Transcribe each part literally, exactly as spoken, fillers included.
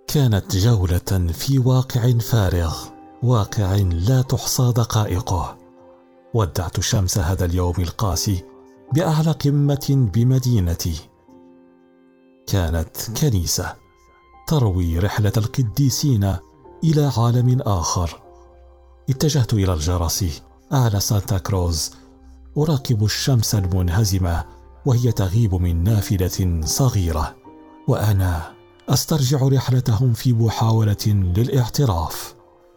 كانت جولة في واقع فارغ، واقع لا تحصى دقائقه. ودعت شمس هذا اليوم القاسي بأعلى قمة بمدينتي. كانت كنيسة تروي رحلة القديسين إلى عالم آخر. اتجهت إلى الجرس أعلى سانتا كروز، أراقب الشمس المنهزمة وهي تغيب من نافذة صغيرة، وأنا أسترجع رحلتهم في محاولة للاعتراف.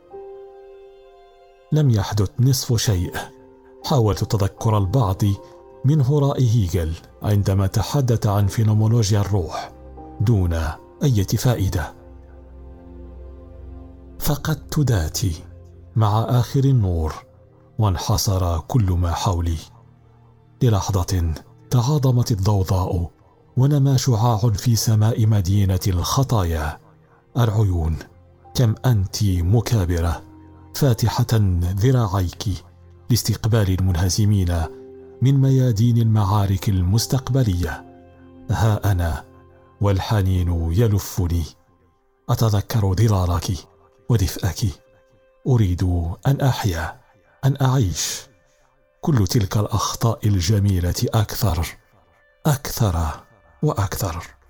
لم يحدث نصف شيء. حاولت تذكر البعض من هراء هيجل عندما تحدث عن فينومولوجيا الروح دون أي فائدة. فقدت ذاتي مع آخر النور، وانحصر كل ما حولي. للحظة تعاظمت الضوضاء، ونما شعاع في سماء مدينة الخطايا. العيون، كم أنت مكابرة، فاتحة ذراعيك لاستقبال المنهزمين من ميادين المعارك المستقبلية. ها أنا والحنين يلفني، أتذكر ضرارك ودفئك. أريد أن أحيا، أن أعيش. كل تلك الأخطاء الجميلة أكثر، أكثر وأكثر.